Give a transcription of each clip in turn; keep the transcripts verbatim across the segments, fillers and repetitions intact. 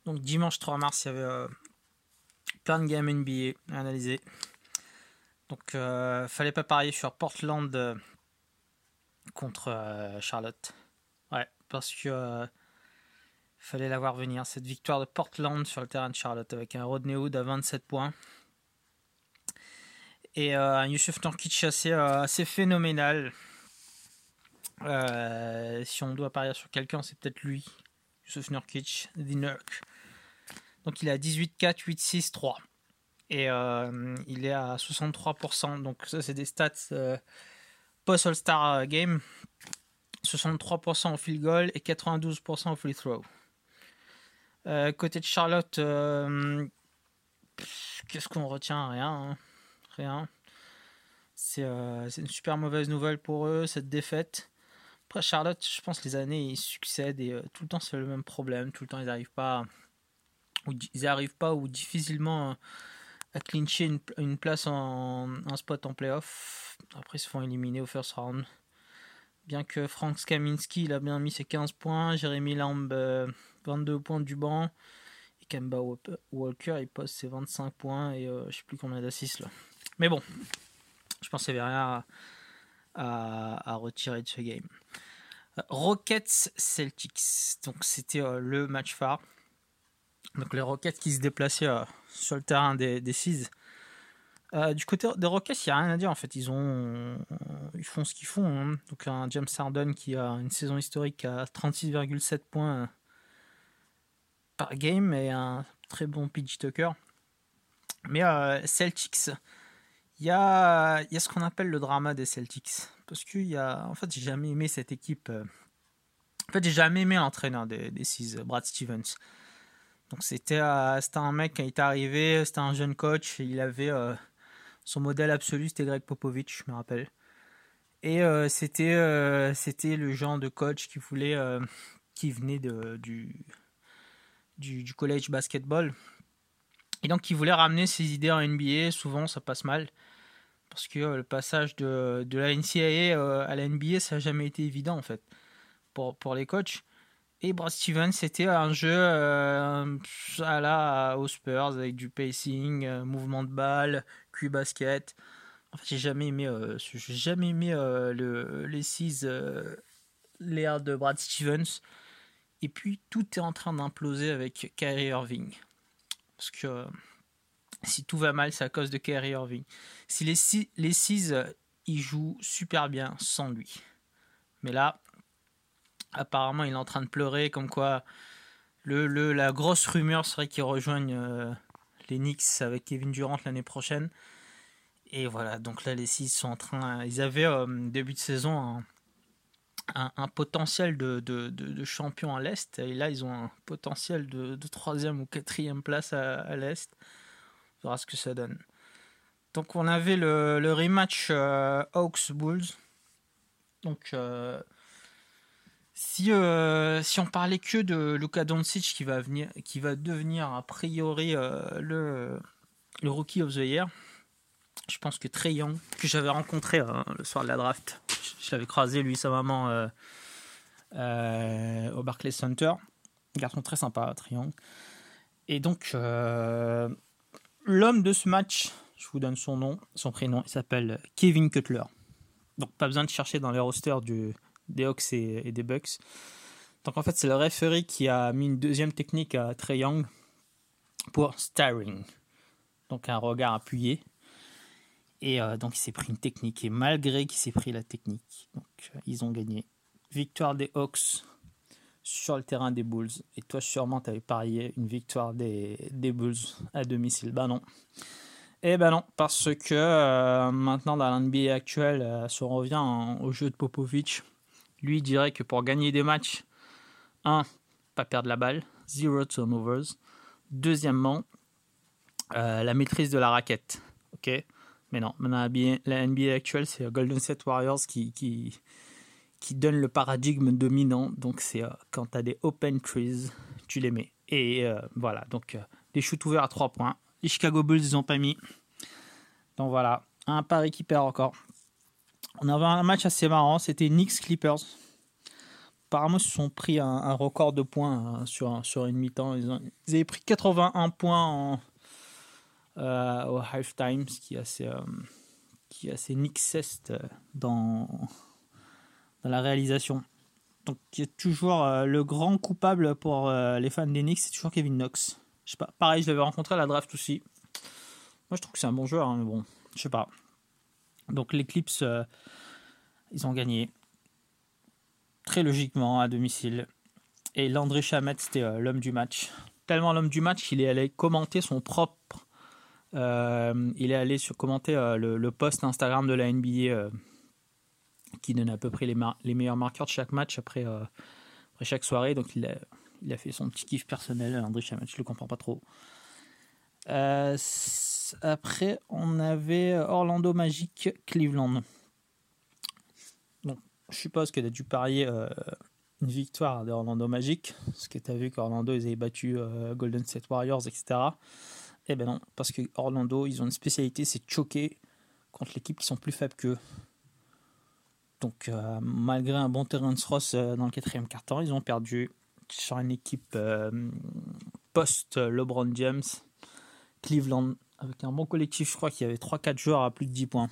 Donc dimanche trois mars, il y avait euh, plein de games N B A à analyser. Donc euh, fallait pas parier sur Portland euh, contre euh, Charlotte. Ouais, parce que euh, fallait la voir venir. Cette victoire de Portland sur le terrain de Charlotte avec un Rodney Hood à vingt-sept points. Et euh, un Yusuf Nurkic assez, euh, assez phénoménal. Euh, si on doit parier sur quelqu'un, c'est peut-être lui. Yusuf Nurkic, The Nurk. Donc il est à dix-huit quatre, huit six, trois. Et euh, il est à soixante-trois pour cent. Donc ça, c'est des stats euh, post-All-Star Game. soixante-trois pour cent au field goal et quatre-vingt-douze pour cent au free throw. Euh, côté de Charlotte, euh, pff, qu'est-ce qu'on retient? Rien. Hein. Rien. C'est, euh, c'est une super mauvaise nouvelle pour eux, cette défaite. Après, Charlotte, je pense que les années, ils succèdent et euh, tout le temps, c'est le même problème. Tout le temps, ils n'arrivent pas, ou ils arrivent pas ou difficilement euh, à clincher une, une place en un spot en playoff. Après, ils se font éliminer au first round. Bien que Frank Skaminski, il a bien mis ses quinze points. Jérémy Lamb, euh, vingt-deux points du banc. Et Kemba Walker, il pose ses vingt-cinq points et euh, je sais plus combien d'assists là. Mais bon, je pense qu'il n'y avait rien à, à, à retirer de ce game. Euh, Rockets Celtics. Donc c'était euh, le match phare. Donc les Rockets qui se déplaçaient euh, sur le terrain des, des Seas. Euh, du côté des Rockets, il n'y a rien à dire en fait. Ils, ont, ils font ce qu'ils font. Hein. Donc un James Harden qui a une saison historique à trente-six virgule sept points par game et un très bon P J Tucker. Mais euh, Celtics, il y a, y a ce qu'on appelle le drama des Celtics. Parce que y a, en fait, j'ai jamais aimé cette équipe. En fait, j'ai jamais aimé l'entraîneur des, des Seas, Brad Stevens. Donc c'était, euh, c'était un mec qui est arrivé, c'était un jeune coach. Il avait euh, son modèle absolu, c'était Greg Popovich, je me rappelle. Et euh, c'était, euh, c'était le genre de coach qui voulait, euh, qui venait de, du, du, du college basketball. Et donc qui voulait ramener ses idées en N B A. Souvent, ça passe mal. Parce que euh, le passage de, de la N C A A euh, à la N B A, ça n'a jamais été évident, en fait, pour, pour les coachs. Et Brad Stevens, c'était un jeu euh, à la aux Spurs, avec du pacing, euh, mouvement de balle, Q-basket. En fait, j'ai jamais aimé, euh, j'ai jamais aimé euh, le, les six, euh, l'ère de Brad Stevens. Et puis, tout est en train d'imploser avec Kyrie Irving. Parce que euh, si tout va mal, c'est à cause de Kyrie Irving. Si les six, les six euh, ils jouent super bien sans lui. Mais là, apparemment, il est en train de pleurer, comme quoi le, le, la grosse rumeur serait qu'il rejoigne euh, les Knicks avec Kevin Durant l'année prochaine. Et voilà, donc là, les six sont en train... Ils avaient, euh, début de saison, un, un, un potentiel de, de, de, de champion à l'Est. Et là, ils ont un potentiel de, de troisième ou quatrième place à, à l'Est. On verra ce que ça donne. Donc, on avait le, le rematch euh, Hawks-Bulls. Donc... Euh, Si, euh, si on parlait que de Luka Doncic qui va, venir, qui va devenir a priori euh, le, le Rookie of the Year, je pense que Trae Young, que j'avais rencontré euh, le soir de la draft, je, je l'avais croisé, lui et sa maman, euh, euh, au Barclays Center. Un garçon très sympa, Trae Young. Et donc, euh, l'homme de ce match, je vous donne son nom, son prénom, il s'appelle Kevin Cutler. Donc, pas besoin de chercher dans les rosters du, des Hawks et, et des Bucks. Donc en fait, c'est le referee qui a mis une deuxième technique à Trae Young pour staring. Donc un regard appuyé. Et euh, donc il s'est pris une technique. Et malgré qu'il s'est pris la technique, donc euh, ils ont gagné. Victoire des Hawks sur le terrain des Bulls. Et toi, sûrement, tu avais parié une victoire des, des Bulls à domicile. Ben non. Eh ben non, parce que euh, maintenant, dans l'N B A actuelle, euh, si on revient en, au jeu de Popovich, lui dirait que pour gagner des matchs, un, pas perdre la balle, zero turnovers. Deuxièmement, euh, la maîtrise de la raquette. Ok, mais non, maintenant la N B A actuelle, c'est Golden State Warriors qui, qui, qui donne le paradigme dominant. Donc c'est euh, quand tu as des open threes, tu les mets. Et euh, voilà, donc euh, les shoots ouverts à trois points. Les Chicago Bulls, ils n'ont pas mis. Donc voilà, un pari qui perd encore. On avait un match assez marrant, c'était Knicks Clippers. apparemment, ils se sont pris un, un record de points euh, sur, sur une mi-temps. Ils, ont, ils avaient pris quatre-vingt-un points en, euh, au halftime, ce qui est assez, euh, qui est assez Knicks-est dans, dans la réalisation. Donc, il y a toujours euh, le grand coupable pour euh, les fans des Knicks, c'est toujours Kevin Knox. Je sais pas, pareil, je l'avais rencontré à la draft aussi. Moi, je trouve que c'est un bon joueur, hein, mais bon, je sais pas. Donc, les Clips, euh, ils ont gagné très logiquement à domicile. Et Landry Shamet, c'était euh, l'homme du match. Tellement l'homme du match qu'il est allé commenter son propre. Euh, il est allé sur, commenter euh, le, le post Instagram de la N B A euh, qui donne à peu près les, mar- les meilleurs marqueurs de chaque match après, euh, après chaque soirée. Donc, il a, il a fait son petit kiff personnel, Landry Shamet. Je le comprends pas trop. Euh, après, on avait Orlando Magic, Cleveland. Donc, je suppose que tu as dû parier euh, une victoire d'Orlando Magic, parce que tu as vu qu'Orlando, ils avaient battu euh, Golden State Warriors, et cetera. Eh ben non, parce que Orlando, ils ont une spécialité, c'est de choquer contre l'équipe qui sont plus faibles qu'eux. Donc, euh, malgré un bon Terrence Ross euh, dans le quatrième quart-temps, ils ont perdu sur une équipe euh, post-LeBron James. Cleveland, avec un bon collectif, je crois qu'il y avait trois quatre joueurs à plus de dix points.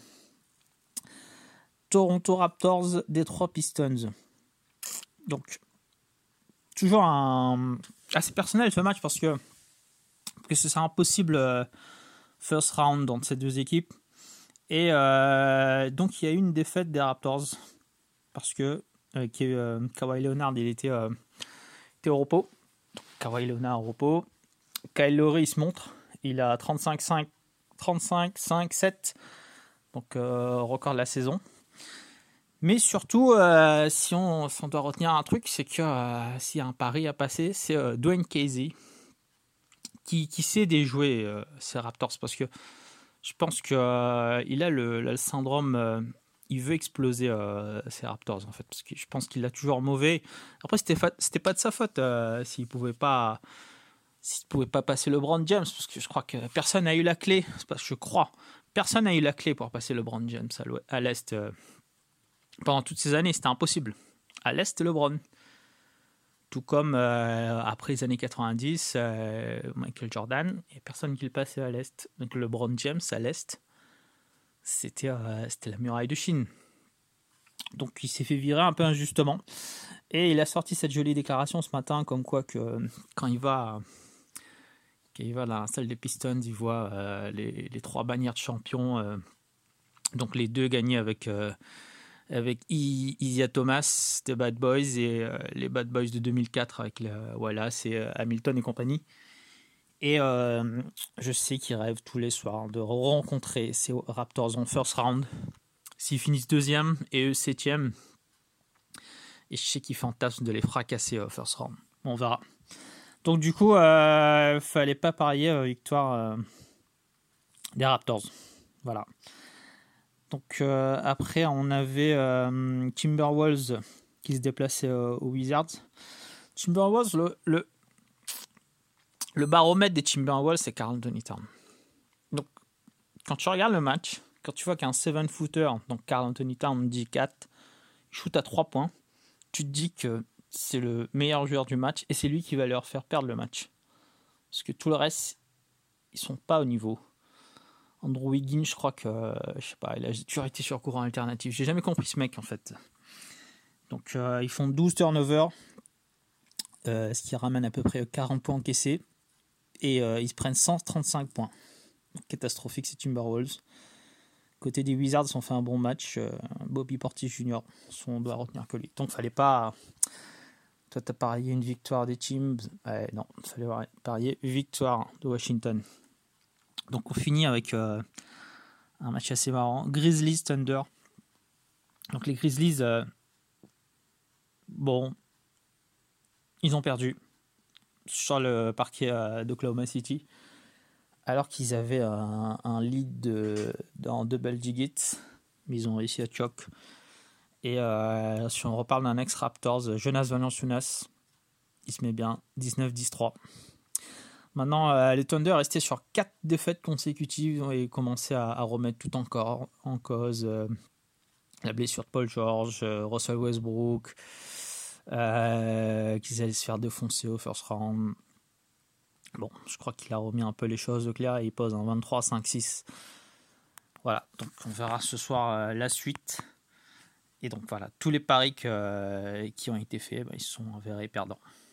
Toronto Raptors, Detroit Pistons. Donc, toujours un assez personnel ce match parce que, parce que c'est impossible euh, first round dans ces deux équipes. Et euh, donc, il y a eu une défaite des Raptors parce que euh, euh, Kawhi Leonard, il était, euh, était au repos. Donc, Kawhi Leonard au repos. Kyle Lowry, il se montre. Il a trente-cinq cinq, trente-cinq cinq sept, donc euh, record de la saison. Mais surtout, euh, si, on, si on doit retenir un truc, c'est que euh, s'il y a un pari à passer, c'est euh, Dwayne Casey qui, qui sait déjouer euh, ces Raptors parce que je pense qu'il euh, a le, le syndrome, euh, il veut exploser euh, ces Raptors en fait, parce que je pense qu'il l'a toujours mauvais. Après, c'était, fa- c'était pas de sa faute euh, s'il pouvait pas. S'il ne pouvait pas passer LeBron James, parce que je crois que personne n'a eu la clé, c'est parce que je crois, personne n'a eu la clé pour passer LeBron James à l'Est. Euh, pendant toutes ces années, c'était impossible. À l'Est, LeBron. Tout comme euh, après les années quatre-vingt-dix, euh, Michael Jordan, il n'y a personne qui le passait à l'Est. Donc LeBron James à l'Est, c'était, euh, c'était la muraille de Chine. Donc il s'est fait virer un peu injustement. Et il a sorti cette jolie déclaration ce matin, comme quoi que quand il va... Quand il va dans la salle des Pistons, il voit euh, les, les trois bannières de champions. Euh, donc les deux gagnés avec, euh, avec Isaiah Thomas des Bad Boys et euh, les Bad Boys de deux mille quatre avec la, voilà, c'est euh, Hamilton et compagnie. Et euh, je sais qu'il rêve tous les soirs de rencontrer ces Raptors en first round. S'ils finissent deuxième et eux septième. Et je sais qu'il fantasme de les fracasser au first round. On verra. Donc du coup, euh, fallait pas parier euh, victoire euh, des Raptors. Voilà. Donc euh, après, on avait euh, Timberwolves qui se déplaçait euh, aux Wizards. Timberwolves, le, le, le baromètre des Timberwolves, c'est Karl Anthony Towns. Donc quand tu regardes le match, quand tu vois qu'un seven-footer, donc Karl Anthony Towns dit quatre, il shoot à trois points, tu te dis que c'est le meilleur joueur du match et c'est lui qui va leur faire perdre le match. Parce que tout le reste, ils sont pas au niveau. Andrew Wiggins, je crois que, euh, je sais pas, il a toujours été sur courant alternatif. J'ai jamais compris ce mec en fait. Donc euh, ils font douze turnovers, euh, ce qui ramène à peu près quarante points encaissés. Et euh, ils se prennent cent trente-cinq points. Donc, catastrophique ces Timberwolves. Côté des Wizards, ils ont fait un bon match. Euh, Bobby Portis junior, on doit retenir que lui. Donc fallait pas... Toi, tu as parié une victoire des Teams. Ouais, non, il fallait parier victoire de Washington. Donc, on finit avec euh, un match assez marrant. Grizzlies Thunder. Donc, les Grizzlies, euh, bon, ils ont perdu sur le parquet euh, d'Oklahoma City. Alors qu'ils avaient un, un lead de, en double digits. Mais ils ont réussi à choc. Et euh, si on reparle d'un ex-Raptors, Jonas Valanciunas, il se met bien, dix-neuf dix trois. Maintenant, euh, les Thunder restaient sur quatre défaites consécutives et commençaient à, à remettre tout encore en cause. Euh, la blessure de Paul George, euh, Russell Westbrook, euh, qu'ils allaient se faire défoncer au first round. Bon, je crois qu'il a remis un peu les choses au clair et il pose un vingt-trois cinq six. Voilà, donc on verra ce soir euh, la suite. Et donc voilà, tous les paris que, euh, qui ont été faits, bah, ils se sont avérés perdants.